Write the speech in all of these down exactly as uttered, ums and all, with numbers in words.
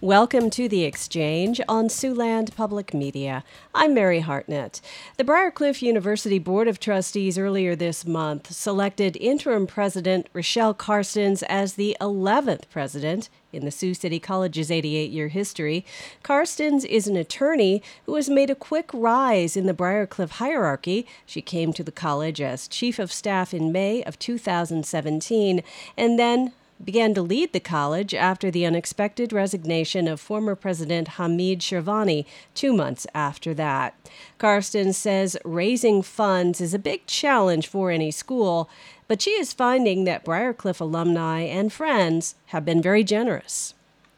Welcome to The Exchange on Siouxland Public Media. I'm Mary Hartnett. The Briarcliff University Board of Trustees earlier this month selected interim president Rochelle Karstens as the eleventh president in the Sioux City College's eighty-eight-year history. Karstens is an attorney who has made a quick rise in the Briarcliff hierarchy. She came to the college as chief of staff in May of two thousand seventeen and then began to lead the college after the unexpected resignation of former President Hamid Shirvani two months after that. Karstens says raising funds is a big challenge for any school, but she is finding that Briarcliff alumni and friends have been very generous.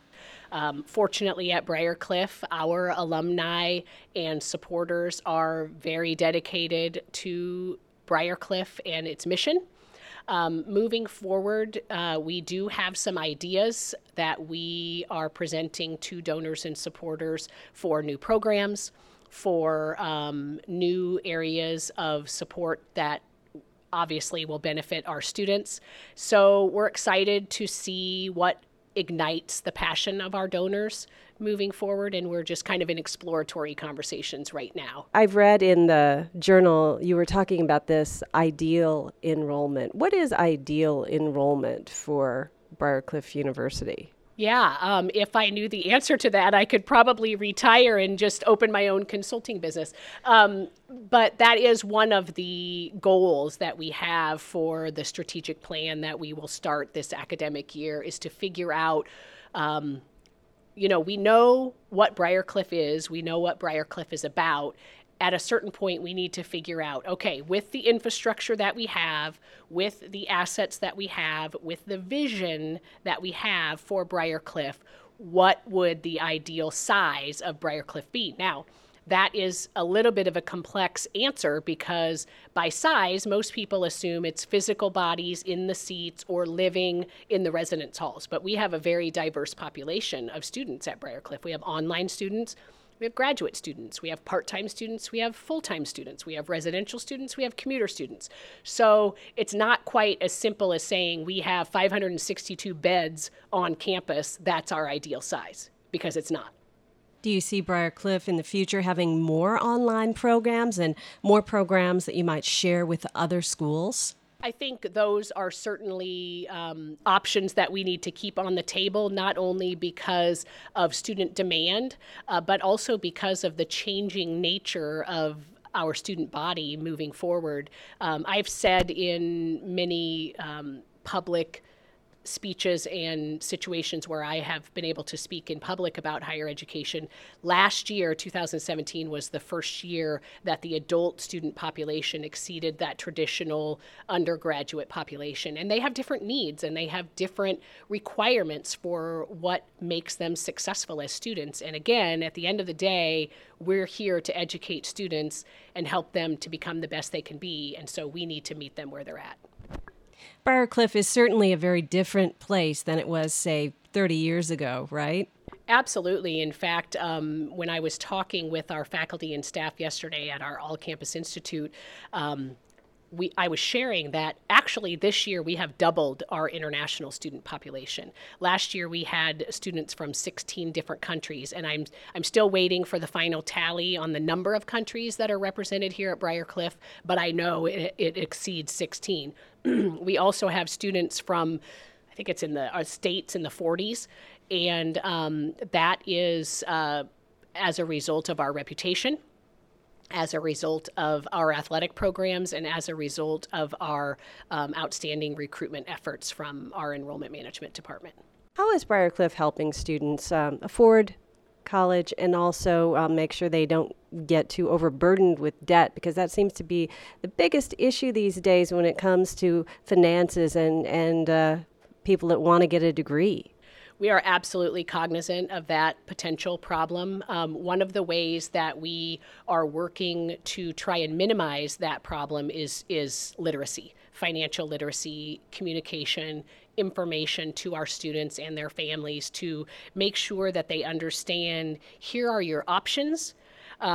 Um, fortunately, at Briarcliff, our alumni and supporters are very dedicated to Briarcliff and its mission. Um, moving forward, uh, we do have some ideas that we are presenting to donors and supporters for new programs, for um, new areas of support that obviously will benefit our students. So we're excited to see what ignites the passion of our donors moving forward, and we're just kind of in exploratory conversations right now. I've read in the journal you were talking about this ideal enrollment. What is ideal enrollment for Briarcliff University? Yeah, um, if I knew the answer to that, I could probably retire and just open my own consulting business. Um, but that is one of the goals that we have for the strategic plan that we will start this academic year, is to figure out, um, you know, we know what Briarcliff is, we know what Briarcliff is about. At a certain point, we need to figure out, okay, with the infrastructure that we have, with the assets that we have, with the vision that we have for Briarcliff, what would the ideal size of Briarcliff be? Now, that is a little bit of a complex answer because by size, most people assume it's physical bodies in the seats or living in the residence halls. But we have a very diverse population of students at Briarcliff. We have online students. We have graduate students, we have part-time students, we have full-time students, we have residential students, we have commuter students. So it's not quite as simple as saying we have five hundred sixty-two beds on campus, that's our ideal size, because it's not. Do you see Briarcliff in the future having more online programs and more programs that you might share with other schools? I think those are certainly um, options that we need to keep on the table, not only because of student demand, uh, but also because of the changing nature of our student body moving forward. Um, I've said in many um, public speeches and situations where I have been able to speak in public about higher education. Last year, two thousand seventeen, was the first year that the adult student population exceeded that traditional undergraduate population. And they have different needs and they have different requirements for what makes them successful as students. And again, at the end of the day, we're here to educate students and help them to become the best they can be. And so we need to meet them where they're at. Briarcliff is certainly a very different place than it was, say, thirty years ago, right? Absolutely. In fact, um, when I was talking with our faculty and staff yesterday at our All-Campus Institute, um, we I was sharing that actually this year we have doubled our international student population. Last year we had students from sixteen different countries, and I'm I'm still waiting for the final tally on the number of countries that are represented here at Briarcliff, but I know it, it exceeds sixteen. We also have students from, I think it's in the our states in the forties, and um, that is uh, as a result of our reputation, as a result of our athletic programs, and as a result of our um, outstanding recruitment efforts from our enrollment management department. How is Briarcliff helping students um, afford college and also um, make sure they don't get too overburdened with debt? Because that seems to be the biggest issue these days when it comes to finances and, and uh, people that want to get a degree. We are absolutely cognizant of that potential problem. Um, one of the ways that we are working to try and minimize that problem is, is literacy, financial literacy, communication, information to our students and their families to make sure that they understand, here are your options. Um,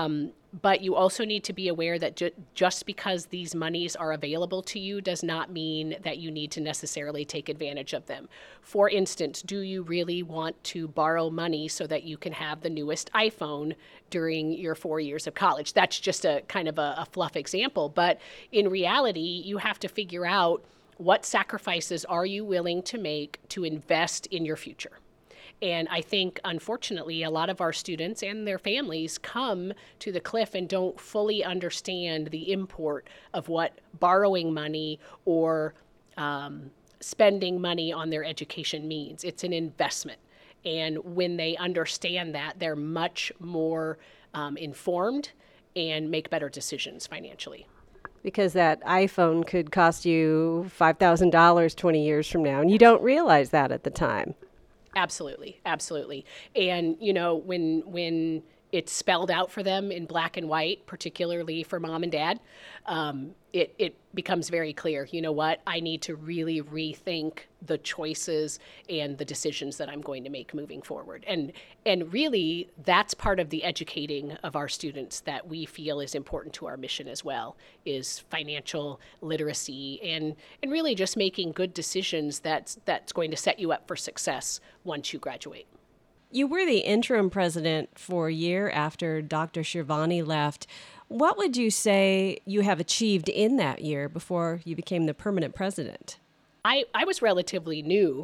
But you also need to be aware that ju- just because these monies are available to you does not mean that you need to necessarily take advantage of them. For instance, do you really want to borrow money so that you can have the newest iPhone during your four years of college? That's just a kind of a, a fluff example. But in reality, you have to figure out what sacrifices are you willing to make to invest in your future. And I think, unfortunately, a lot of our students and their families come to the Cliff and don't fully understand the import of what borrowing money or um, spending money on their education means. It's an investment. And when they understand that, they're much more um, informed and make better decisions financially. Because that iPhone could cost you five thousand dollars twenty years from now, and you don't realize that at the time. Absolutely, absolutely. And, you know, when when it's spelled out for them in black and white, particularly for mom and dad, um, it, it becomes very clear, you know what, I need to really rethink the choices and the decisions that I'm going to make moving forward. And and really, that's part of the educating of our students that we feel is important to our mission as well, is financial literacy and, and really just making good decisions that's, that's going to set you up for success once you graduate. You were the interim president for a year after Doctor Shirvani left. What would you say you have achieved in that year before you became the permanent president? I, I was relatively new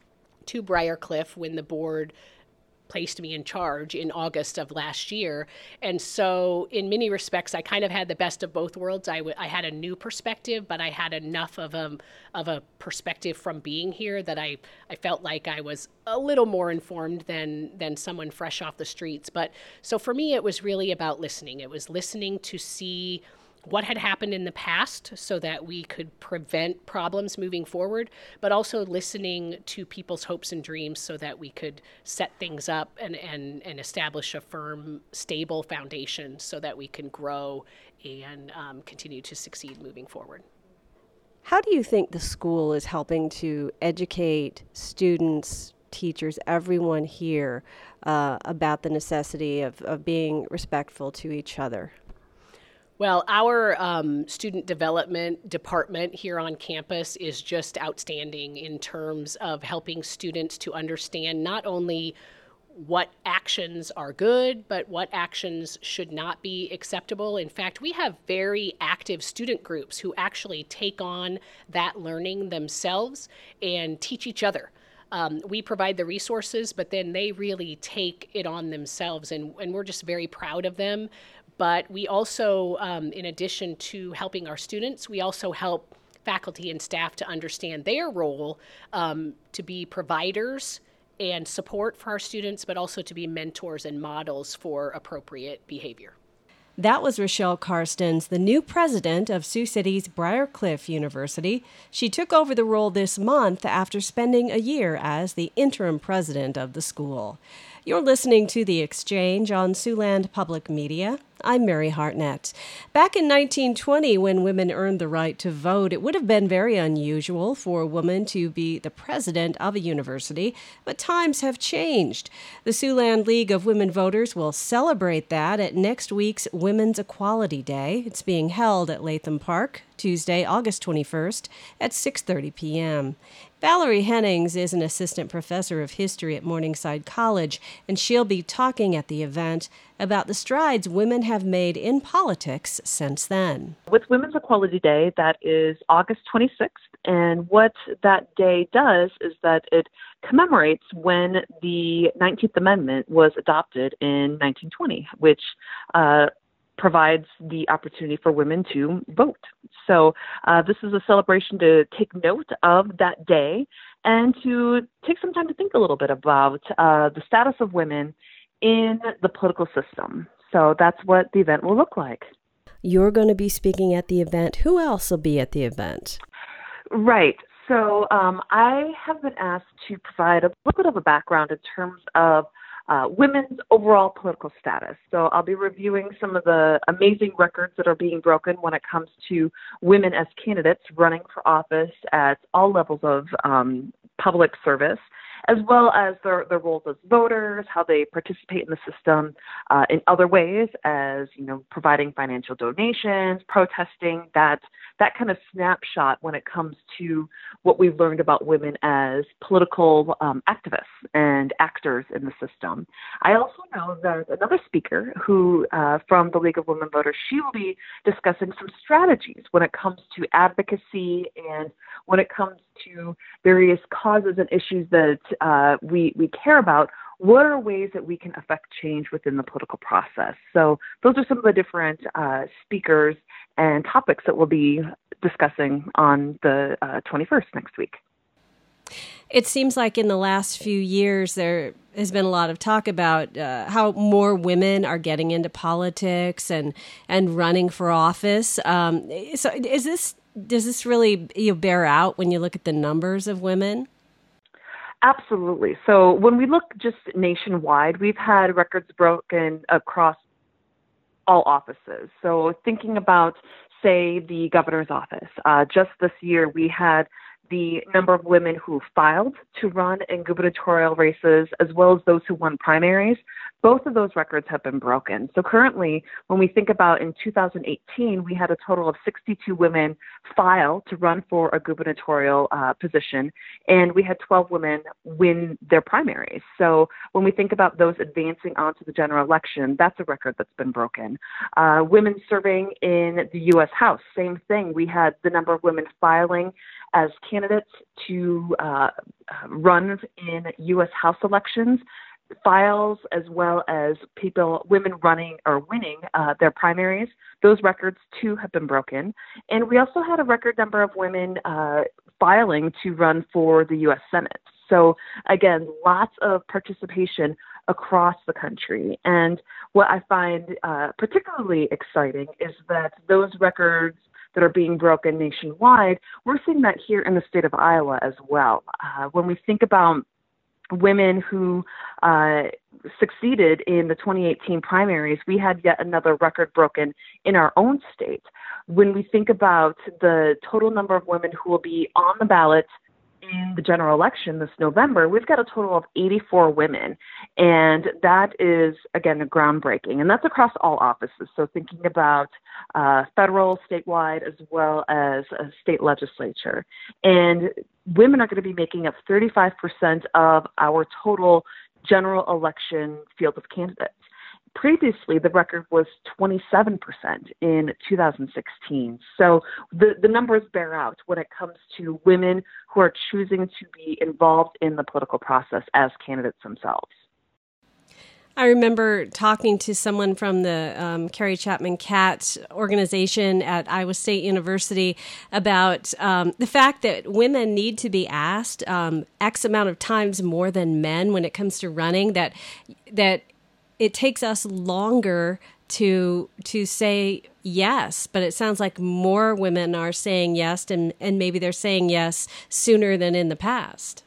to Briar Cliff when the board placed me in charge in August of last year. And so in many respects, I kind of had the best of both worlds. I, w- I had a new perspective, but I had enough of a, of a perspective from being here that I, I felt like I was a little more informed than, than someone fresh off the streets. But so for me, it was really about listening. It was listening to see what had happened in the past so that we could prevent problems moving forward, but also listening to people's hopes and dreams so that we could set things up and, and, and establish a firm, stable foundation so that we can grow and um, continue to succeed moving forward. How do you think the school is helping to educate students, teachers, everyone here uh, about the necessity of, of being respectful to each other? Well, our um, student development department here on campus is just outstanding in terms of helping students to understand not only what actions are good, but what actions should not be acceptable. In fact, we have very active student groups who actually take on that learning themselves and teach each other. Um, we provide the resources, but then they really take it on themselves, and, and we're just very proud of them. But we also, um, in addition to helping our students, we also help faculty and staff to understand their role um, to be providers and support for our students, but also to be mentors and models for appropriate behavior. That was Rochelle Karstens, the new president of Sioux City's Briar Cliff University. She took over the role this month after spending a year as the interim president of the school. You're listening to The Exchange on Siouxland Public Media. I'm Mary Hartnett. Back in nineteen twenty, when women earned the right to vote, it would have been very unusual for a woman to be the president of a university, but times have changed. The Siouxland League of Women Voters will celebrate that at next week's Women's Equality Day. It's being held at Latham Park, Tuesday, August twenty-first at six thirty p.m. Valerie Hennings is an assistant professor of history at Morningside College, and she'll be talking at the event about the strides women have made in politics since then. With Women's Equality Day, that is August twenty-sixth, and what that day does is that it commemorates when the nineteenth Amendment was adopted in nineteen twenty, which uh, provides the opportunity for women to vote. So uh, this is a celebration to take note of that day and to take some time to think a little bit about uh, the status of women in the political system. So that's what the event will look like. You're going to be speaking at the event. Who else will be at the event? Right. So um, I have been asked to provide a little bit of a background in terms of Uh, women's overall political status. So I'll be reviewing some of the amazing records that are being broken when it comes to women as candidates running for office at all levels of um, public service. as well as their, their roles as voters, how they participate in the system uh, in other ways, as you know, providing financial donations, protesting, that that kind of snapshot when it comes to what we've learned about women as political um, activists and actors in the system. I also know there's another speaker who, uh, from the League of Women Voters, she will be discussing some strategies when it comes to advocacy and when it comes to various causes and issues that uh, we, we care about. What are ways that we can affect change within the political process? So those are some of the different uh, speakers and topics that we'll be discussing on the uh, twenty-first next week. It seems like in the last few years there has been a lot of talk about uh, how more women are getting into politics and and running for office. Um, so is this does this really you know, bear out when you look at the numbers of women? Absolutely. So when we look just nationwide, we've had records broken across all offices. So thinking about, say, the governor's office, uh, just this year we had the number of women who filed to run in gubernatorial races, as well as those who won primaries. Both of those records have been broken. So currently, when we think about in two thousand eighteen, we had a total of sixty-two women file to run for a gubernatorial uh, position, and we had twelve women win their primaries. So when we think about those advancing onto the general election, that's a record that's been broken. Uh, women serving in the U S House, same thing. We had the number of women filing as candidates to uh, run in U S House elections, files as well as people, women running or winning uh, their primaries. Those records too have been broken. And we also had a record number of women uh, filing to run for the U S Senate. So again, lots of participation across the country. And what I find uh, particularly exciting is that those records that are being broken nationwide, we're seeing that here in the state of Iowa as well. Uh, when we think about women who uh, succeeded in the twenty eighteen primaries, we had yet another record broken in our own state. When we think about the total number of women who will be on the ballot in the general election this November, we've got a total of eighty-four women. And that is, again, groundbreaking. And that's across all offices. So thinking about uh, federal, statewide, as well as a state legislature. And women are going to be making up thirty-five percent of our total general election field of candidates. Previously, the record was twenty-seven percent in two thousand sixteen. So the, the numbers bear out when it comes to women who are choosing to be involved in the political process as candidates themselves. I remember talking to someone from the um, Carrie Chapman Catt organization at Iowa State University about um, the fact that women need to be asked um, X amount of times more than men when it comes to running, that that it takes us longer to to say yes, but it sounds like more women are saying yes, and, and maybe they're saying yes sooner than in the past.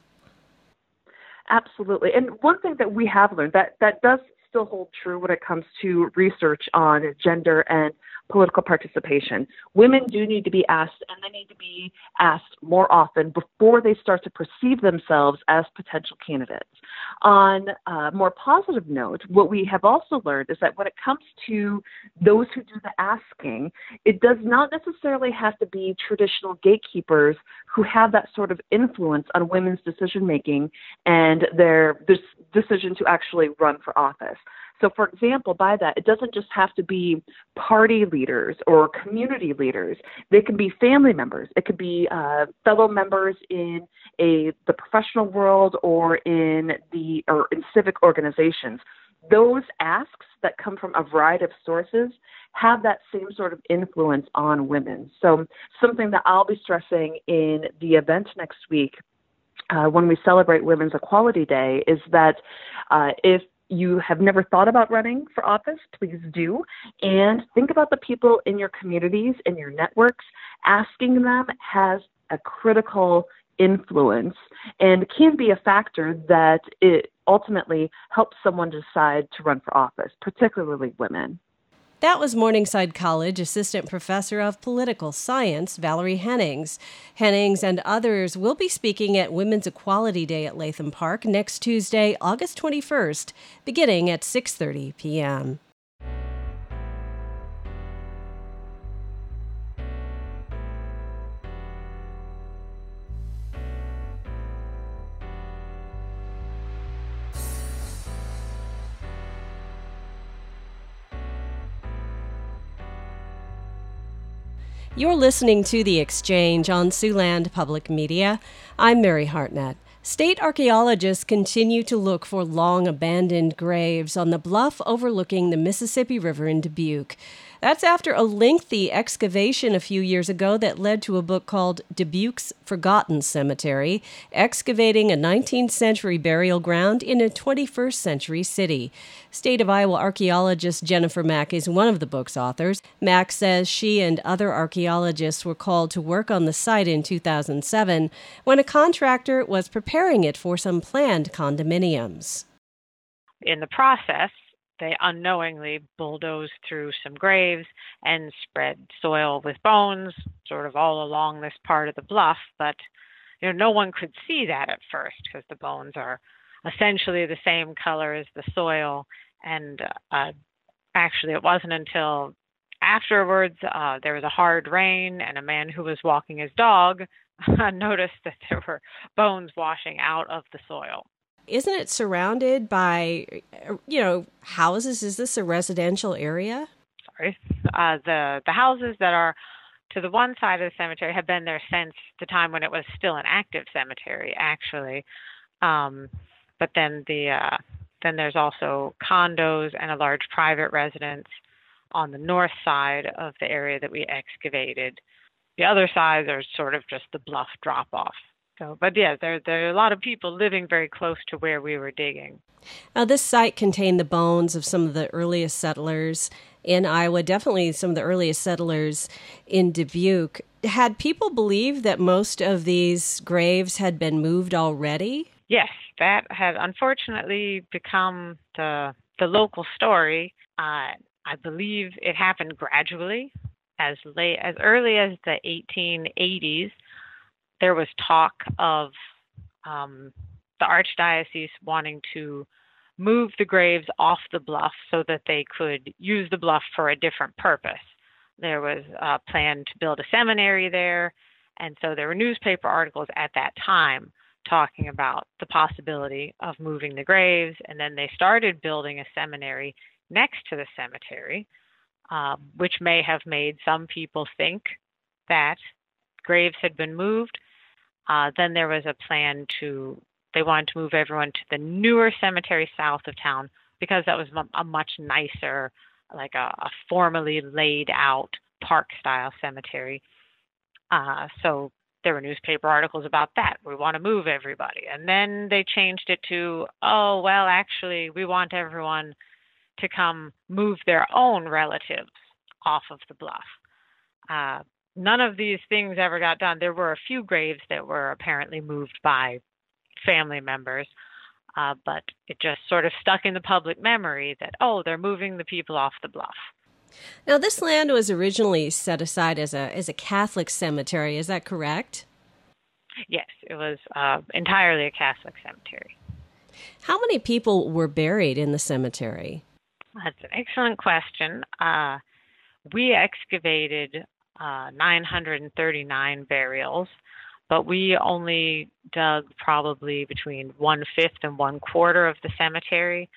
Absolutely. And one thing that we have learned that, that does still hold true when it comes to research on gender and political participation. Women do need to be asked, and they need to be asked more often before they start to perceive themselves as potential candidates. On a more positive note, what we have also learned is that when it comes to those who do the asking, it does not necessarily have to be traditional gatekeepers who have that sort of influence on women's decision-making and their this decision to actually run for office. So, for example, by that, it doesn't just have to be party leaders or community leaders. They can be family members. It could be uh, fellow members in a the professional world or in the or in civic organizations. Those asks that come from a variety of sources have that same sort of influence on women. So, something that I'll be stressing in the event next week uh, when we celebrate Women's Equality Day is that uh, if you have never thought about running for office, please do. And think about the people in your communities, in your networks. Asking them has a critical influence and can be a factor that it ultimately helps someone decide to run for office, particularly women. That was Morningside College Assistant Professor of Political Science, Valerie Hennings. Hennings and others will be speaking at Women's Equality Day at Latham Park next Tuesday, August twenty-first, beginning at six thirty p.m. You're listening to The Exchange on Siouxland Public Media. I'm Mary Hartnett. State archaeologists continue to look for long-abandoned graves on the bluff overlooking the Mississippi River in Dubuque. That's after a lengthy excavation a few years ago that led to a book called Dubuque's Forgotten Cemetery, excavating a nineteenth century burial ground in a twenty-first century city. State of Iowa archaeologist Jennifer Mack is one of the book's authors. Mack says she and other archaeologists were called to work on the site in two thousand seven when a contractor was preparing it for some planned condominiums. In the process, they unknowingly bulldozed through some graves and spread soil with bones sort of all along this part of the bluff. But you know, no one could see that at first because the bones are essentially the same color as the soil. And uh, actually, it wasn't until afterwards uh, there was a hard rain and a man who was walking his dog noticed that there were bones washing out of the soil. Isn't it surrounded by, you know, houses? Is this a residential area? Sorry. Uh, the, the houses that are to the one side of the cemetery have been there since the time when it was still an active cemetery, actually. Um, but then the uh, then there's also condos and a large private residence on the north side of the area that we excavated. The other side, there's sort of just the bluff drop-off. So, but yeah, there, there are a lot of people living very close to where we were digging. Now, this site contained the bones of some of the earliest settlers in Iowa, definitely some of the earliest settlers in Dubuque. Had people believed that most of these graves had been moved already? Yes, that had unfortunately become the the local story. Uh, I believe it happened gradually, as late as early as the eighteen eighties. There was talk of um, the Archdiocese wanting to move the graves off the bluff so that they could use the bluff for a different purpose. There was a plan to build a seminary there, and so there were newspaper articles at that time talking about the possibility of moving the graves, and then they started building a seminary next to the cemetery, uh, which may have made some people think that graves had been moved. Uh, then there was a plan to, they wanted to move everyone to the newer cemetery south of town because that was a much nicer, like a, a formally laid out park-style cemetery. Uh, so there were newspaper articles about that. We want to move everybody. And then they changed it to, oh, well, actually, we want everyone to come move their own relatives off of the bluff. Uh, None of these things ever got done. There were a few graves that were apparently moved by family members, uh, but it just sort of stuck in the public memory that, oh, they're moving the people off the bluff. Now, this land was originally set aside as a as a Catholic cemetery. Is that correct? Yes, it was uh, entirely a Catholic cemetery. How many people were buried in the cemetery? That's an excellent question. Uh, we excavated Uh, nine hundred thirty-nine burials, but we only dug probably between one-fifth and one-quarter of the cemetery.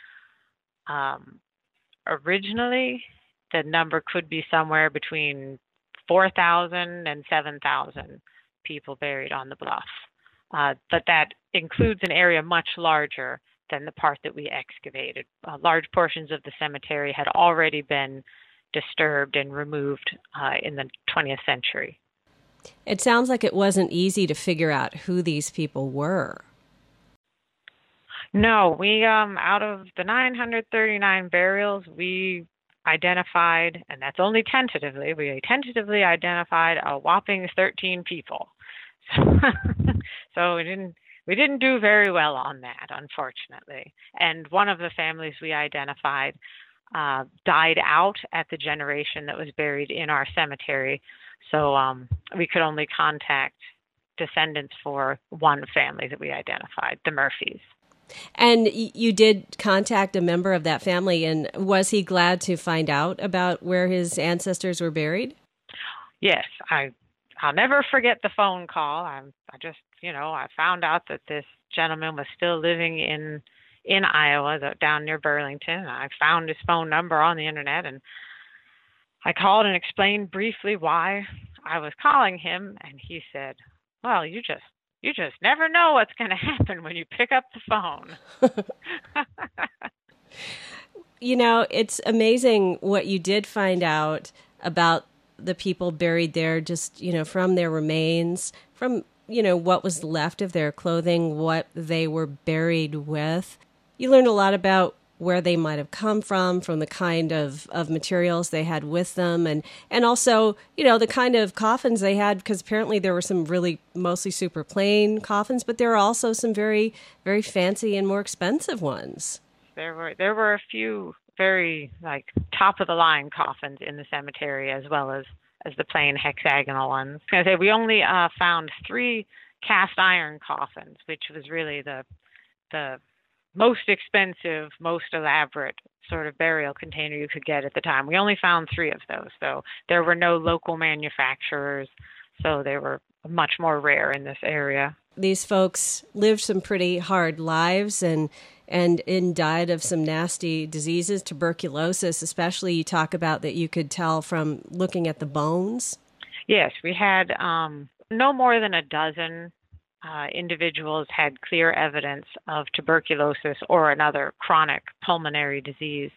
Um, originally, the number could be somewhere between four thousand and seven thousand people buried on the bluff, uh, but that includes an area much larger than the part that we excavated. Uh, large portions of the cemetery had already been disturbed and removed uh, in the twentieth century. It sounds like it wasn't easy to figure out who these people were. No, we, um, out of the nine hundred thirty-nine burials, we identified, and that's only tentatively, we tentatively identified a whopping thirteen people. So, so we didn't, we didn't do very well on that, unfortunately. And one of the families we identified uh, died out at the generation that was buried in our cemetery. So um, we could only contact descendants for one family that we identified, the Murphys. And y- you did contact a member of that family, and was he glad to find out about where his ancestors were buried? Yes, I, I'll never forget the phone call. I, I just, you know, I found out that this gentleman was still living in in Iowa, down near Burlington. I found his phone number on the internet, and I called and explained briefly why I was calling him, and he said, "Well, you just you just never know what's going to happen when you pick up the phone." You know, it's amazing what you did find out about the people buried there, just, you know, from their remains, from, you know, what was left of their clothing, what they were buried with. You learned a lot about where they might have come from, from the kind of, of materials they had with them, and, and also, you know, the kind of coffins they had, because apparently there were some really mostly super plain coffins, but there are also some very, very fancy and more expensive ones. There were there were a few very like top of the line coffins in the cemetery, as well as, as the plain hexagonal ones. I was gonna say we only uh, found three cast iron coffins, which was really the the most expensive, most elaborate sort of burial container you could get at the time. We only found three of those, so there were no local manufacturers, so they were much more rare in this area. These folks lived some pretty hard lives and and and died of some nasty diseases, tuberculosis especially. You talk about that you could tell from looking at the bones. Yes, we had um, no more than a dozen uh, individuals had clear evidence of tuberculosis or another chronic pulmonary disease.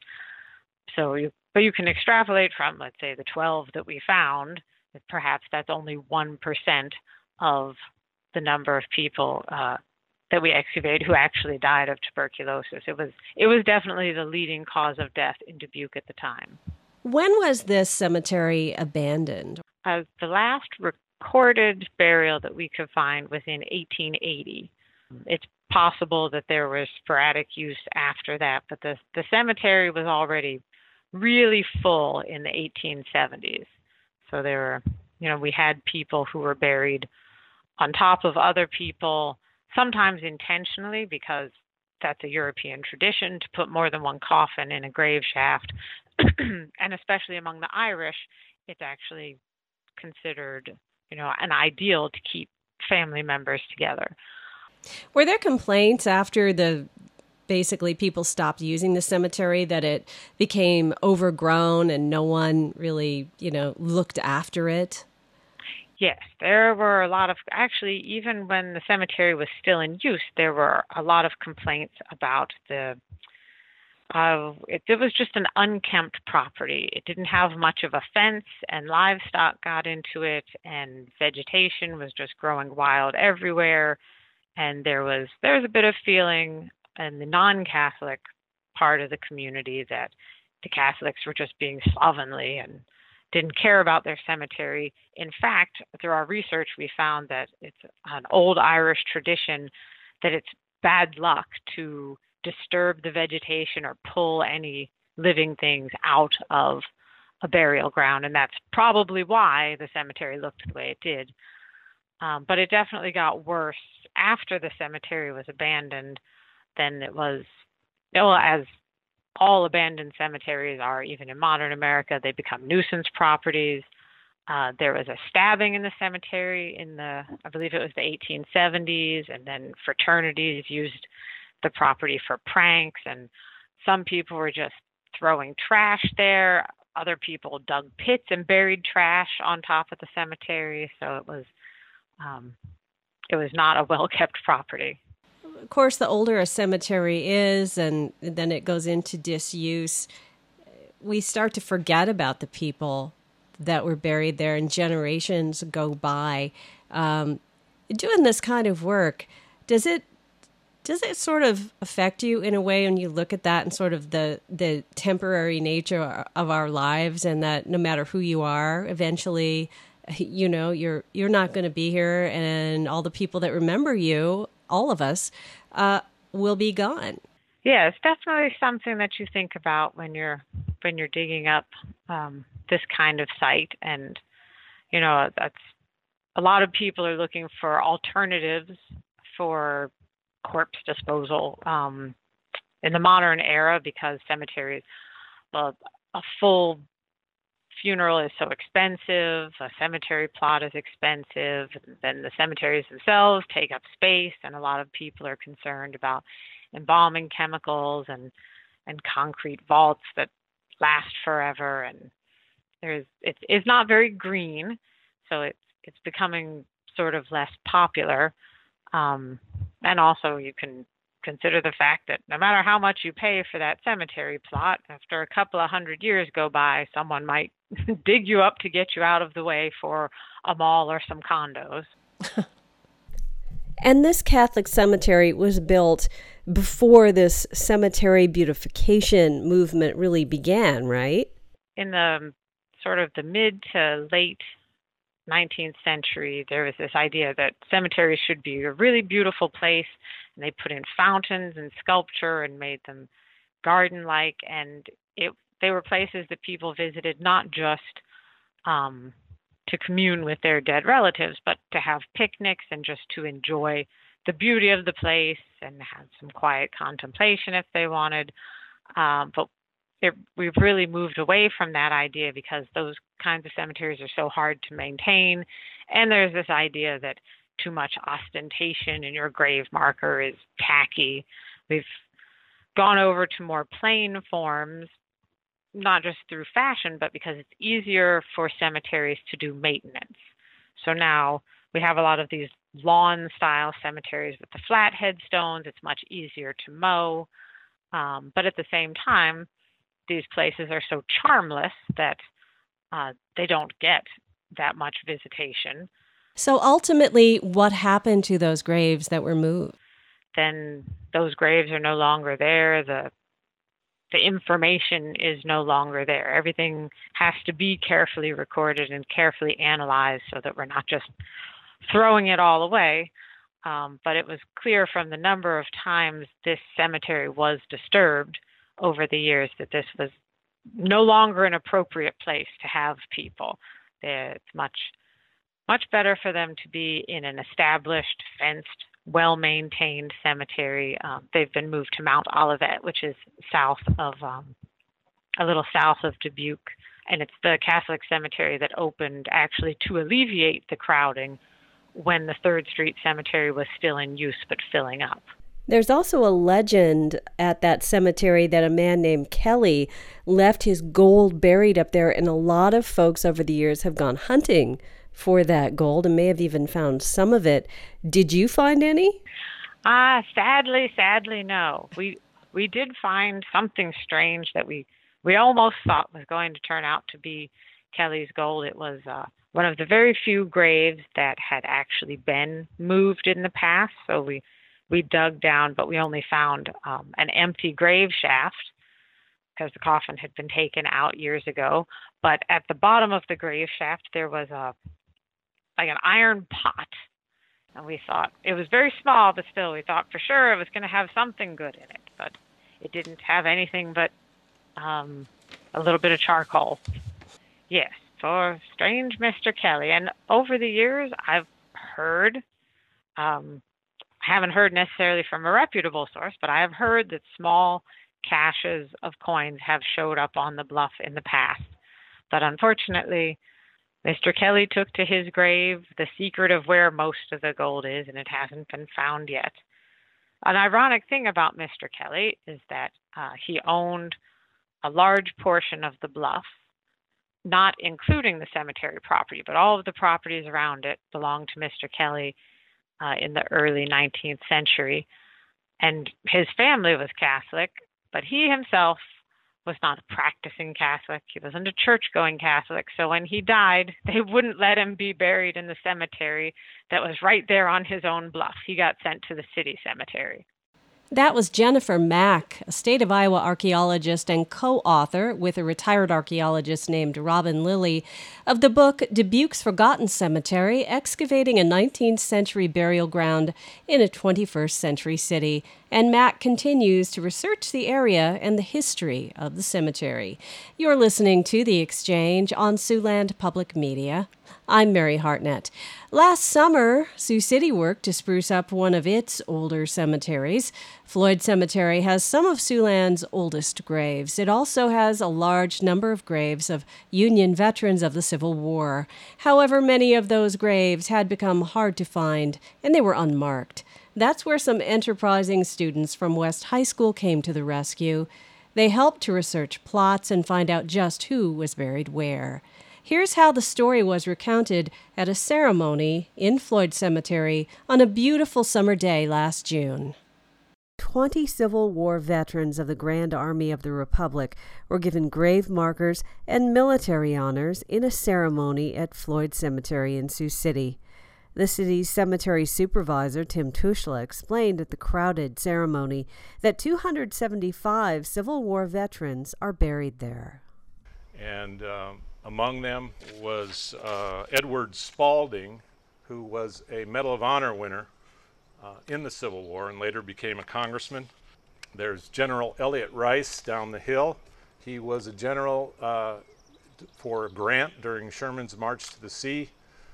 So, you, but you can extrapolate from, let's say, the twelve that we found, that perhaps that's only one percent of the number of people uh, that we excavated who actually died of tuberculosis. It was it was definitely the leading cause of death in Dubuque at the time. When was this cemetery abandoned? Uh, the last recorded burial that we could find was in eighteen eighty. It's possible that there was sporadic use after that, but the, the cemetery was already really full in the eighteen seventies. So there were, you know, we had people who were buried on top of other people, sometimes intentionally, because that's a European tradition to put more than one coffin in a grave shaft. And especially among the Irish, it's actually considered, you know, an ideal to keep family members together. Were there complaints after the basically people stopped using the cemetery that it became overgrown and no one really, you know, looked after it? Yes, there were a lot of, actually, even when the cemetery was still in use, there were a lot of complaints about the, uh, it, it was just an unkempt property. It didn't have much of a fence, and livestock got into it, and vegetation was just growing wild everywhere. And there was, there was a bit of feeling in the non-Catholic part of the community that the Catholics were just being slovenly and didn't care about their cemetery. In fact, through our research, we found that it's an old Irish tradition that it's bad luck to disturb the vegetation or pull any living things out of a burial ground, and that's probably why the cemetery looked the way it did. Um, but it definitely got worse after the cemetery was abandoned than it was, well, as all abandoned cemeteries are, even in modern America, they become nuisance properties. Uh, there was a stabbing in the cemetery in the, I believe it was the eighteen seventies, and then fraternities used the property for pranks, and some people were just throwing trash there. Other people dug pits and buried trash on top of the cemetery, so it was um, it was not a well-kept property. Of course, the older a cemetery is, and then it goes into disuse, we start to forget about the people that were buried there, and generations go by. Um, doing this kind of work, does it does it sort of affect you in a way when you look at that and sort of the the temporary nature of our lives, and that no matter who you are, eventually, you know, you're you're not going to be here, and all the people that remember you, all of us, uh, will be gone? Yeah, it's definitely something that you think about when you're when you're digging up um, this kind of site, and you know that's a lot of people are looking for alternatives for corpse disposal um, in the modern era because cemeteries, well, a full funeral is so expensive, a cemetery plot is expensive, and then the cemeteries themselves take up space, and a lot of people are concerned about embalming chemicals and and concrete vaults that last forever, and there's it's it's not very green, so it's it's becoming sort of less popular. Um, and also you can consider the fact that no matter how much you pay for that cemetery plot, after a couple of hundred years go by, someone might dig you up to get you out of the way for a mall or some condos. And this Catholic cemetery was built before this cemetery beautification movement really began, right? In the sort of the mid to late nineteenth century, there was this idea that cemeteries should be a really beautiful place, and they put in fountains and sculpture and made them garden-like, and it they were places that people visited not just um, to commune with their dead relatives, but to have picnics and just to enjoy the beauty of the place and have some quiet contemplation if they wanted. Um, but it, we've really moved away from that idea because those kinds of cemeteries are so hard to maintain. And there's this idea that too much ostentation in your grave marker is tacky. We've gone over to more plain forms, not just through fashion, but because it's easier for cemeteries to do maintenance. So now we have a lot of these lawn-style cemeteries with the flat headstones. It's much easier to mow. Um, but at the same time, these places are so charmless that uh, they don't get that much visitation. So ultimately, what happened to those graves that were moved? Then those graves are no longer there. The the information is no longer there. Everything has to be carefully recorded and carefully analyzed so that we're not just throwing it all away. Um, but it was clear from the number of times this cemetery was disturbed over the years that this was no longer an appropriate place to have people. It's much, much better for them to be in an established, fenced, well-maintained cemetery. Um, they've been moved to Mount Olivet, which is south of, um, a little south of Dubuque. And it's the Catholic cemetery that opened actually to alleviate the crowding when the third Street Cemetery was still in use but filling up. There's also a legend at that cemetery that a man named Kelly left his gold buried up there, and a lot of folks over the years have gone hunting for that gold and may have even found some of it. Did you find any? Ah, uh, sadly, sadly, no. We we did find something strange that we, we almost thought was going to turn out to be Kelly's gold. It was uh, one of the very few graves that had actually been moved in the past. So we, we dug down, but we only found um, an empty grave shaft because the coffin had been taken out years ago. But at the bottom of the grave shaft, there was a like an iron pot. And we thought, it was very small, but still, we thought for sure it was going to have something good in it. But it didn't have anything but um, a little bit of charcoal. Yes, for strange Mister Kelly. And over the years, I've heard, um, I haven't heard necessarily from a reputable source, but I have heard that small caches of coins have showed up on the bluff in the past. But unfortunately, Mister Kelly took to his grave the secret of where most of the gold is, and it hasn't been found yet. An ironic thing about Mister Kelly is that uh, he owned a large portion of the bluff, not including the cemetery property, but all of the properties around it belonged to Mister Kelly uh, in the early nineteenth century. And his family was Catholic, but he himself was not a practicing Catholic. He wasn't a church-going Catholic. So when he died, they wouldn't let him be buried in the cemetery that was right there on his own bluff. He got sent to the city cemetery. That was Jennifer Mack, a state of Iowa archaeologist and co-author with a retired archaeologist named Robin Lilly of the book Dubuque's Forgotten Cemetery, Excavating a nineteenth century Burial Ground in a twenty-first Century City. and Matt continues to research the area and the history of the cemetery. You're listening to The Exchange on Siouxland Public Media. I'm Mary Hartnett. Last summer, Sioux City worked to spruce up one of its older cemeteries. Floyd Cemetery has some of Siouxland's oldest graves. It also has a large number of graves of Union veterans of the Civil War. However, many of those graves had become hard to find, and they were unmarked. That's where some enterprising students from West High School came to the rescue. They helped to research plots and find out just who was buried where. Here's how the story was recounted at a ceremony in Floyd Cemetery on a beautiful summer day last June. Twenty Civil War veterans of the Grand Army of the Republic were given grave markers and military honors in a ceremony at Floyd Cemetery in Sioux City. The city's cemetery supervisor, Tim Tushla, explained at the crowded ceremony that two hundred seventy-five Civil War veterans are buried there. And um, among them was uh, Edward Spalding, who was a Medal of Honor winner uh, in the Civil War and later became a congressman. There's General Elliott Rice down the hill. He was a general uh, for Grant during Sherman's March to the Sea.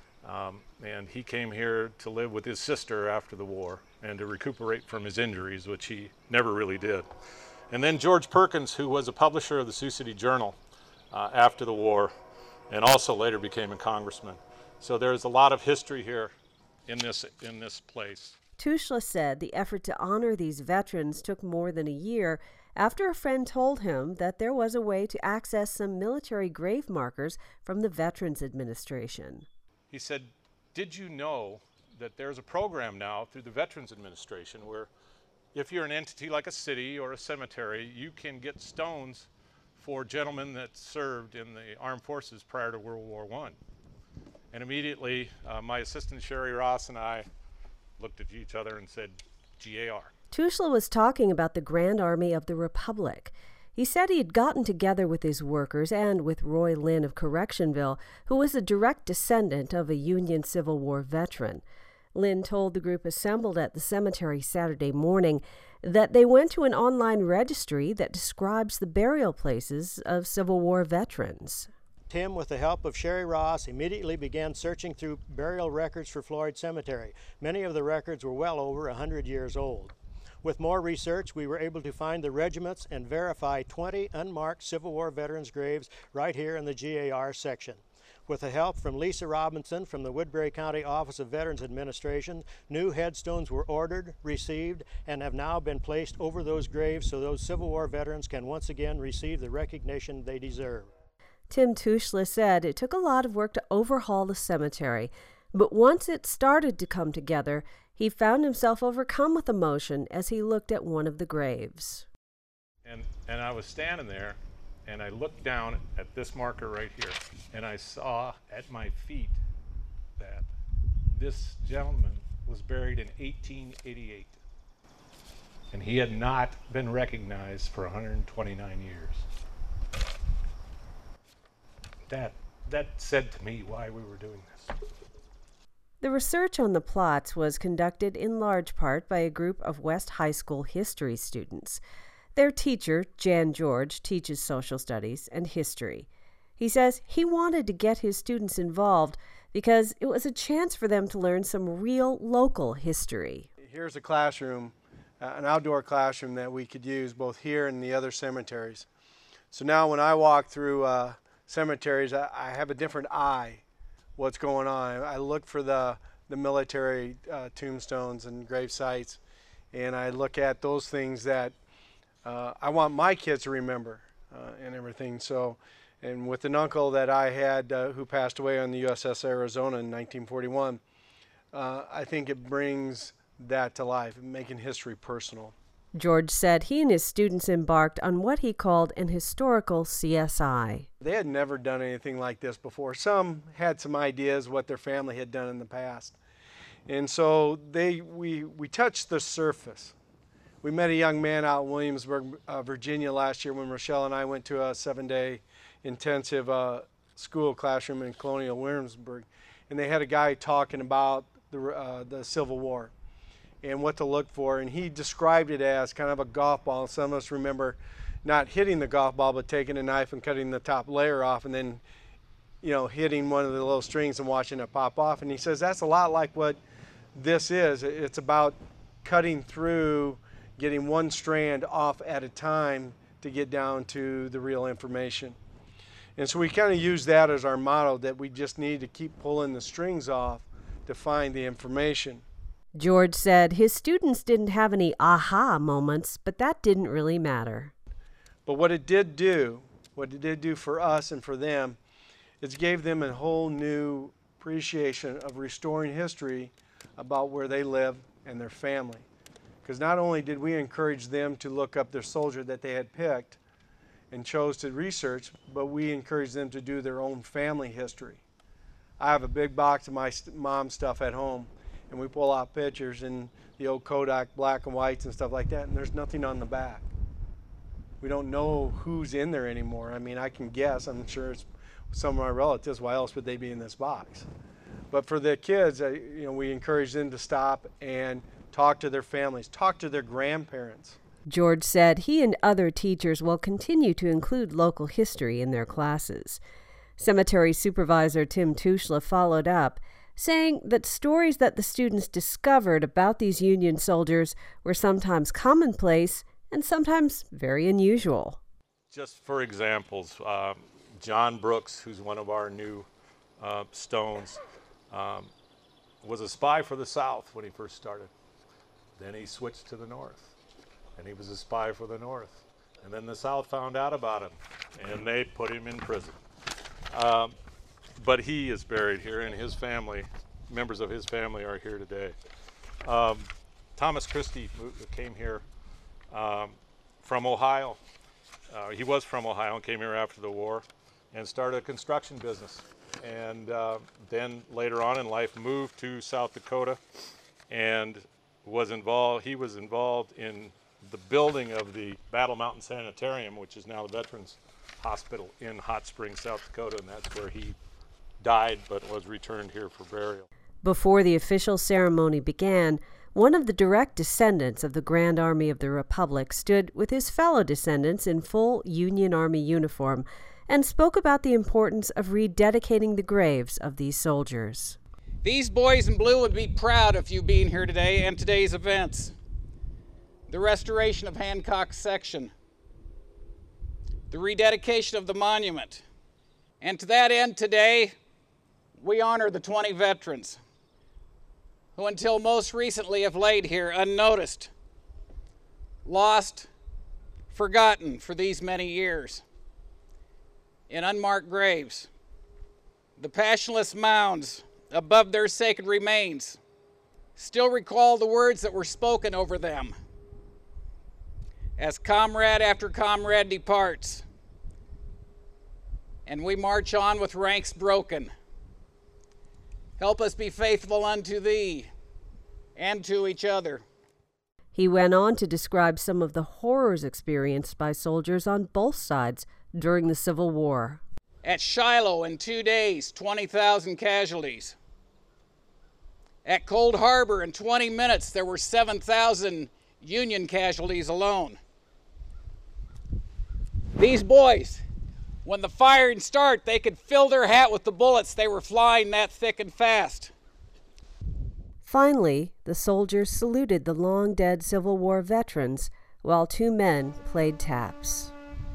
Um, and he came here to live with his sister after the war and to recuperate from his injuries, which he never really did. And then George Perkins, who was a publisher of the Sioux City Journal uh, after the war and also later became a congressman. So there's a lot of history here in this, in this place. Tushla said the effort to honor these veterans took more than a year after a friend told him that there was a way to access some military grave markers from the Veterans Administration. He said, did you know that there's a program now through the Veterans Administration where if you're an entity like a city or a cemetery, you can get stones for gentlemen that served in the armed forces prior to World War One. And immediately, uh, my assistant Sherry Ross and I looked at each other and said, G A R. Tushla was talking about the Grand Army of the Republic. He said he had gotten together with his workers and with Roy Lynn of Correctionville, who was a direct descendant of a Union Civil War veteran. Lynn told the group assembled at the cemetery Saturday morning that they went to an online registry that describes the burial places of Civil War veterans. Tim, with the help of Sherry Ross, immediately began searching through burial records for Floyd Cemetery. Many of the records were well over one hundred years old. With more research, we were able to find the regiments and verify twenty unmarked Civil War veterans' graves right here in the G A R section. With the help from Lisa Robinson from the Woodbury County Office of Veterans Administration, new headstones were ordered, received, and have now been placed over those graves so those Civil War veterans can once again receive the recognition they deserve. Tim Tushla said it took a lot of work to overhaul the cemetery, but once it started to come together, he found himself overcome with emotion as he looked at one of the graves. And, and I was standing there, and I looked down at this marker right here, and I saw at my feet that this gentleman was buried in eighteen eighty-eight. And he had not been recognized for one hundred twenty-nine years. That, that said to me why we were doing this. The research on the plots was conducted in large part by a group of West High School history students. Their teacher, Jan George, teaches social studies and history. He says he wanted to get his students involved because it was a chance for them to learn some real local history. Here's a classroom, uh, an outdoor classroom that we could use both here and the other cemeteries. So now when I walk through uh, cemeteries, I, I have a different eye what's going on. I look for the, the military uh, tombstones and grave sites, and I look at those things that uh, I want my kids to remember uh, and everything. So, and with an uncle that I had uh, who passed away on the U S S Arizona in nineteen forty-one, uh, I think it brings that to life, making history personal. George said he and his students embarked on what he called an historical C S I. They had never done anything like this before. Some had some ideas what their family had done in the past. And so they, we, we touched the surface. We met a young man out in Williamsburg, uh, Virginia last year when Rochelle and I went to a seven-day intensive uh, school classroom in Colonial Williamsburg. And they had a guy talking about the, uh, the Civil War. and what to look for. And he described it as kind of a golf ball. Some of us remember not hitting the golf ball, but taking a knife and cutting the top layer off and then, you know, hitting one of the little strings and watching it pop off. And he says that's a lot like what this is. It's about cutting through, getting one strand off at a time to get down to the real information. And so we kind of use that as our motto, that we just need to keep pulling the strings off to find the information. George said his students didn't have any aha moments, but that didn't really matter. But what it did do, what it did do for us and for them, is gave them a whole new appreciation of restoring history about where they live and their family. Because not only did we encourage them to look up their soldier that they had picked and chose to research, but we encouraged them to do their own family history. I have a big box of my st- mom's stuff at home, and we pull out pictures and the old Kodak black and whites and stuff like that, and there's nothing on the back. We don't know who's in there anymore. I mean, I can guess. I'm sure it's some of my relatives. Why else would they be in this box? But for the kids, uh, you know, we encourage them to stop and talk to their families, talk to their grandparents. George said he and other teachers will continue to include local history in their classes. Cemetery Supervisor Tim Tushla followed up, saying that stories that the students discovered about these Union soldiers were sometimes commonplace and sometimes very unusual. Just for examples, uh, John Brooks, who's one of our new uh, Stones, um, was a spy for the South when he first started. Then he switched to the North, and he was a spy for the North. And then the South found out about him, and they put him in prison. Um, but he is buried here, and his family, members of his family are here today. Um, Thomas Christie moved, came here um, from Ohio. Uh, he was from Ohio and came here after the war and started a construction business. And uh, then later on in life moved to South Dakota and was involved, he was involved in the building of the Battle Mountain Sanitarium, which is now the Veterans Hospital in Hot Springs, South Dakota, and that's where he died but was returned here for burial. Before the official ceremony began, one of the direct descendants of the Grand Army of the Republic stood with his fellow descendants in full Union Army uniform and spoke about the importance of rededicating the graves of these soldiers. These boys in blue would be proud of you being here today and today's events. The restoration of Hancock's section, the rededication of the monument, and to that end today, we honor the twenty veterans who until most recently have laid here unnoticed, lost, forgotten for these many years in unmarked graves. The passionless mounds above their sacred remains still recall the words that were spoken over them as comrade after comrade departs, and we march on with ranks broken. Help us be faithful unto thee and to each other. He went on to describe some of the horrors experienced by soldiers on both sides during the Civil War. At Shiloh, in two days, twenty thousand casualties. At Cold Harbor, in twenty minutes, there were seven thousand Union casualties alone. These boys, when the firing started, they could fill their hat with the bullets. They were flying that thick and fast. Finally, the soldiers saluted the long-dead Civil War veterans while two men played taps.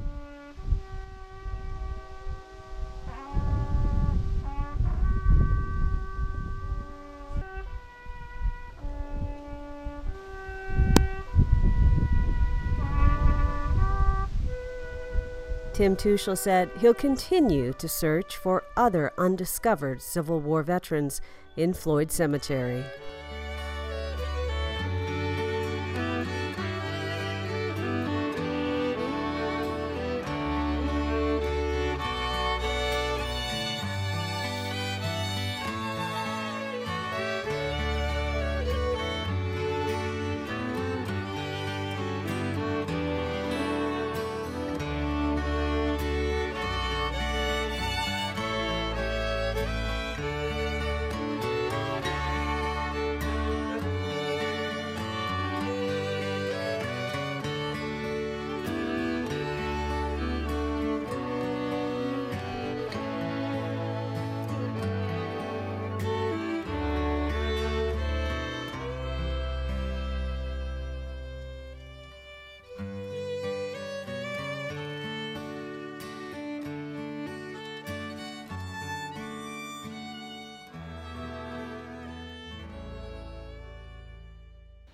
Tim Tushla said he'll continue to search for other undiscovered Civil War veterans in Floyd Cemetery.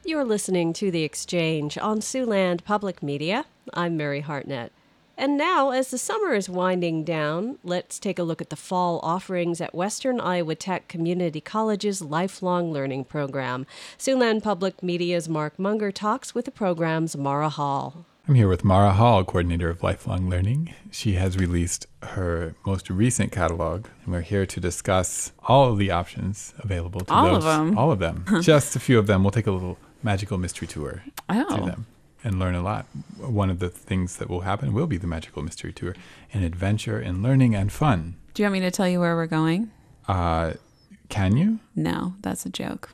You're listening to The Exchange on Siouxland Public Media. I'm Mary Hartnett. And now, as the summer is winding down, let's take a look at the fall offerings at Western Iowa Tech Community College's Lifelong Learning Program. Siouxland Public Media's Mark Munger talks with the program's Mara Hall. I'm here with Mara Hall, coordinator of Lifelong Learning. She has released her most recent catalog, and we're here to discuss all of the options available to all those. All of them? All of them. Just a few of them. We'll take a little magical mystery tour oh. through them and learn a lot. One of the things that will happen will be the magical mystery tour, an adventure in learning and fun. Do you want me to tell you where we're going? Uh, can you? No, that's a joke.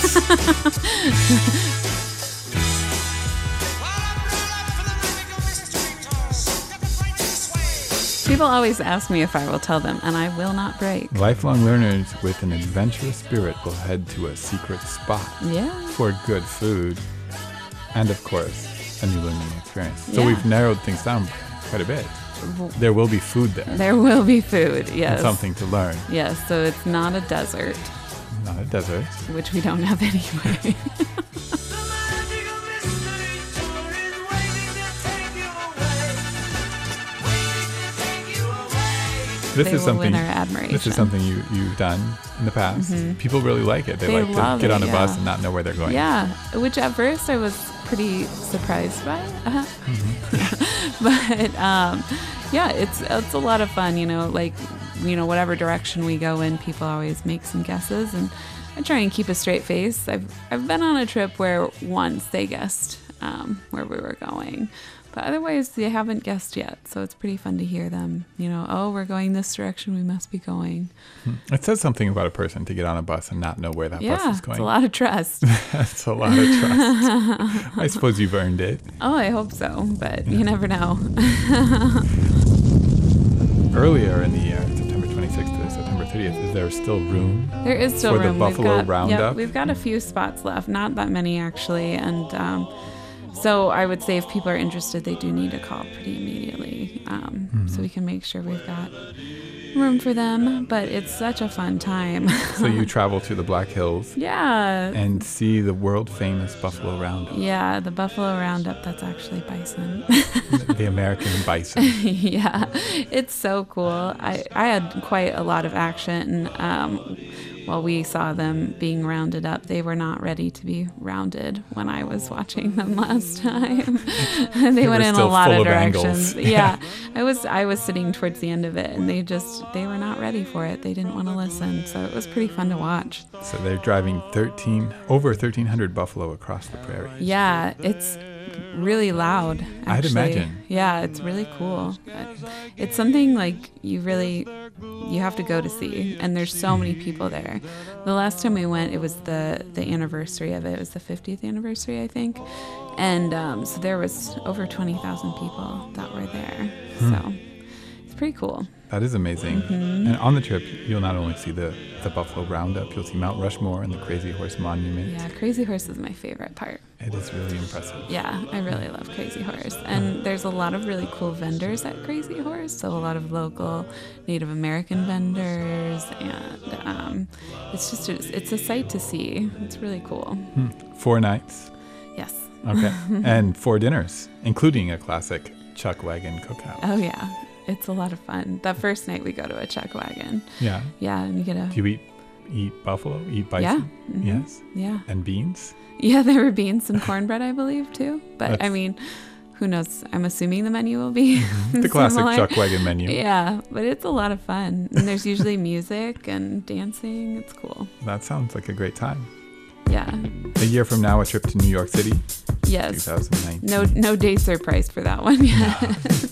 People always ask me if I will tell them, and I will not break. Lifelong learners with an adventurous spirit will head to a secret spot yeah. for good food and, of course, a new learning experience. So yeah. we've narrowed things down quite a bit. There will be food there. There will be food, yes. And something to learn. Yes, so it's not a desert. Not a desert. Which we don't have anyway. This they is will something. Win our admiration. This is something you you've done in the past. Mm-hmm. People really like it. They, they like love to get it, on a yeah. bus and not know where they're going. Yeah, which at first I was pretty surprised by. Uh-huh. Mm-hmm. But um, yeah, it's it's a lot of fun. You know, like you know, whatever direction we go in, people always make some guesses, and I try and keep a straight face. I've I've been on a trip where once they guessed um, where we were going. But otherwise, they haven't guessed yet, so it's pretty fun to hear them. You know, oh, we're going this direction, we must be going. It says something about a person to get on a bus and not know where that yeah, bus is going. It's a lot of trust. That's a lot of trust. I suppose you've earned it. Oh, I hope so, but yeah. You never know. Earlier in the year, September twenty-sixth to September thirtieth, is there still room? There is still for room. the Buffalo we've got, Roundup? Yeah, we've got a few spots left, not that many actually, and um, so I would say if people are interested, they do need to call pretty immediately, um, mm-hmm. so we can make sure we've got room for them. But it's such a fun time. So you travel to the Black Hills, yeah, and see the world famous Buffalo Roundup. Yeah, the Buffalo Roundup. That's actually bison. The American bison. Yeah, it's so cool. I I had quite a lot of action. Um, While we saw them being rounded up, they were not ready to be rounded when I was watching them last time. They, they went in a lot of directions. Of yeah, I was I was sitting towards the end of it, and they just they were not ready for it. They didn't want to listen, so it was pretty fun to watch. So they're driving thirteen over thirteen hundred buffalo across the prairie. Yeah, it's really loud. Actually. I'd imagine. Yeah, it's really cool. It's something like you really you have to go to see, and there's so many people there. The last time we went, it was the the anniversary of it. It was the fiftieth anniversary, I think, and um, so there was over twenty thousand people that were there. Hmm. So it's pretty cool. That is amazing. Mm-hmm. And on the trip, you'll not only see the, the Buffalo Roundup, you'll see Mount Rushmore and the Crazy Horse Monument. Yeah, Crazy Horse is my favorite part. It is really impressive. Yeah, I really love Crazy Horse. And there's a lot of really cool vendors at Crazy Horse. So a lot of local Native American vendors. And um, it's just, a, it's a sight to see. It's really cool. Hmm. Four nights? Yes. Okay. And four dinners, including a classic chuck wagon cookout. Oh, yeah. It's a lot of fun. That first night we go to a chuck wagon. Yeah. Yeah, and you get a... Do you eat eat buffalo? Eat bison? Yeah. Mm-hmm. Yes. Yeah. And beans? Yeah, there were beans and cornbread, I believe, too. But That's... I mean, who knows? I'm assuming the menu will be mm-hmm. the classic chuck wagon menu. Yeah, but it's a lot of fun. And there's usually music and dancing. It's cool. That sounds like a great time. Yeah. A year from now, a trip to New York City. Yes. twenty nineteen. No, no dates are priced for that one yet.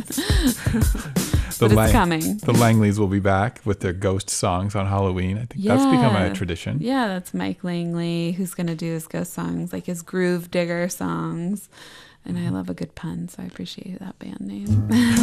The but it's Lang- coming. The Langleys will be back with their ghost songs on Halloween. I think yeah. that's become a tradition. Yeah, that's Mike Langley who's going to do his ghost songs, like his Groove Digger songs. And I love a good pun, so I appreciate that band name.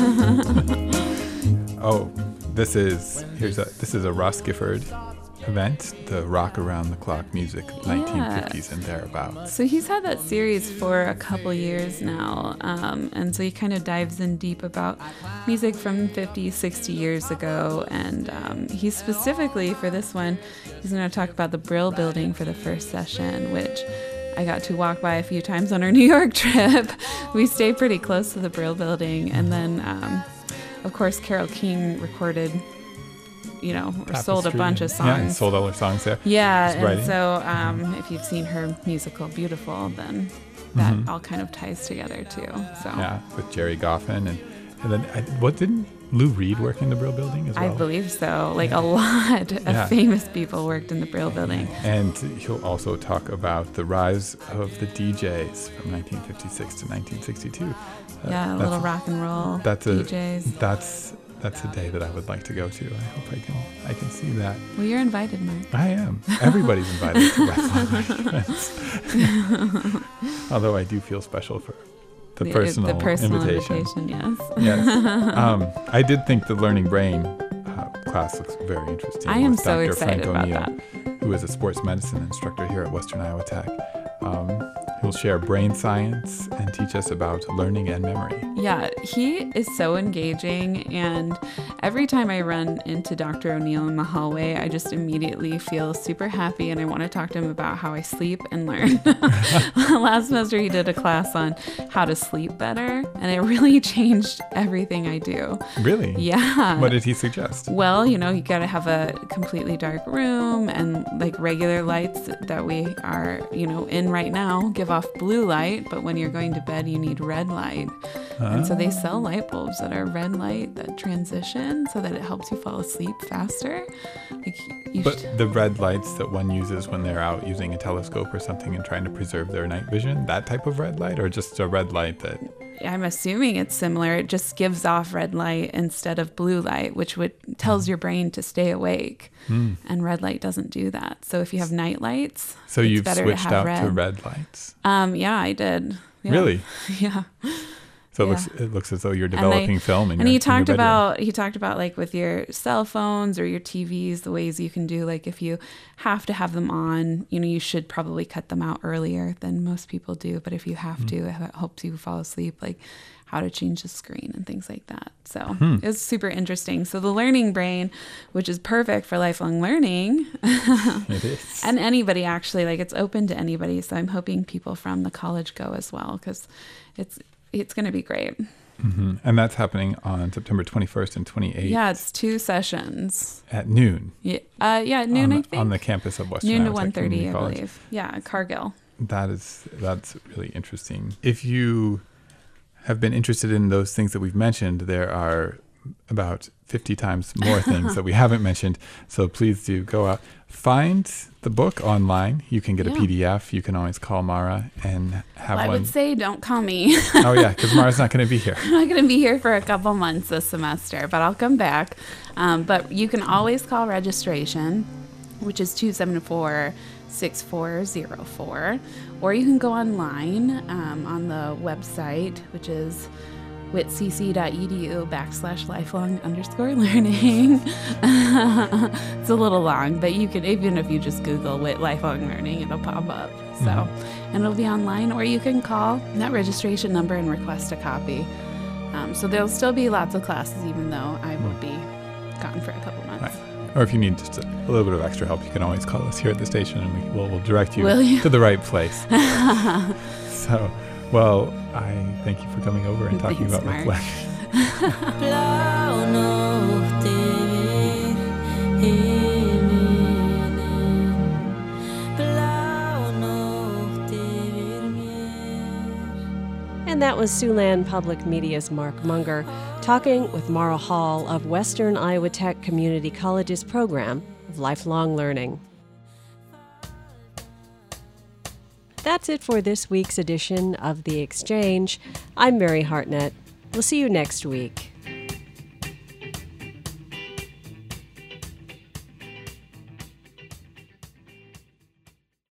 Oh, this is here's a this is a Ross Gifford event, the Rock Around the Clock music of nineteen fifties and thereabouts. So he's had that series for a couple years now, um, and so he kind of dives in deep about music from fifty, sixty years ago, and um, he specifically, for this one, he's going to talk about the Brill Building for the first session, which I got to walk by a few times on our New York trip. We stayed pretty close to the Brill Building. And then, um, of course, Carole King recorded, you know, or Tapestry. sold a bunch of songs. Yeah, and sold all her songs there. Yeah, Just and writing. so um, if you've seen her musical Beautiful, then that Mhm. all kind of ties together too. So Yeah, with Jerry Goffin. And, and then, I, what, didn't Lou Reed work in the Brill Building as well? I believe so. Like a lot of Yeah. famous people worked in the Brill Building. And he'll also talk about the rise of the D Js from nineteen fifty-six to nineteen sixty-two. Uh, Yeah, a that's little rock and roll that's D a, Js. That's that's a day that I would like to go to. I hope I can I can see that. Well, you're invited, Mark. I am. Everybody's invited to Lifelong Friends. Although I do feel special for the, The- personal, the personal invitation. invitation, yes. Yes. Um, I did think the Learning Brain uh, class looks very interesting. I am with so Doctor excited Frank about O'Neill, who is a sports medicine instructor here at Western Iowa Tech. Um, he'll share brain science and teach us about learning and memory. Yeah, he is so engaging, and every time I run into Doctor O'Neill in the hallway, I just immediately feel super happy, and I want to talk to him about how I sleep and learn. Last semester, he did a class on how to sleep better, and it really changed everything I do. Really? Yeah. What did he suggest? Well, you know, you got to have a completely dark room, and like regular lights that we are, you know, in right now give off blue light, but when you're going to bed, you need red light. And so they sell light bulbs that are red light that transition so that it helps you fall asleep faster. Like you But should, the red lights that one uses when they're out using a telescope or something and trying to preserve their night vision, that type of red light, or just a red light that... I'm assuming it's similar. It just gives off red light instead of blue light, which would tells your brain to stay awake. Mm. And red light doesn't do that. So if you have night lights, So it's you've better to switched have out red. to red lights. Um, yeah, I did. Yeah. Really? Yeah. So it Yeah. looks it looks as though you're And I- developing film in and your, he in your talked bedroom. about he talked about like with your cell phones or your T Vs, the ways you can do, like if you have to have them on, you know, you should probably cut them out earlier than most people do. But if you have Mm. to, it helps you fall asleep, like how to change the screen and things like that. So Hmm. it was super interesting. So the Learning Brain, which is perfect for lifelong learning. It is. And anybody actually, like it's open to anybody. So I'm hoping people from the college go as well, because it's it's going to be great. hmm And that's happening on September twenty-first and twenty-eighth. Yeah, it's two sessions. At noon. Yeah, uh, yeah, at noon, on, I think. On the campus of Western Noon to Iowa Tech one thirty, Community I College. believe. Yeah, Cargill. That is that's really interesting. If you have been interested in those things that we've mentioned, there are about fifty times more things that we haven't mentioned. So please do go out, find the book online. You can get Yeah. a P D F. You can always call Mara and have Well, I one. would say don't call me. Oh yeah, because Mara's not going to be here. I'm not going to be here for a couple months this semester, but I'll come back. Um, but you can always call registration, which is two seven four, six four zero four, or you can go online um, on the website, which is witcc.edu backslash lifelong underscore learning. It's a little long, but you can, even if you just Google Wit lifelong learning, it'll pop up. So, Mhm. and it'll be online, or you can call that registration number and request a copy. Um, so there'll still be lots of classes, even though I will be gone for a couple months. Right. Or if you need just a, a little bit of extra help, you can always call us here at the station, and we will we'll direct you, Will you? to the right place. So, well, I thank you for coming over and talking Thanks, about Mark. reflection. And that was Siouxland Public Media's Mark Munger talking with Mara Hall of Western Iowa Tech Community College's program of lifelong learning. That's it for this week's edition of The Exchange. I'm Mary Hartnett. We'll see you next week.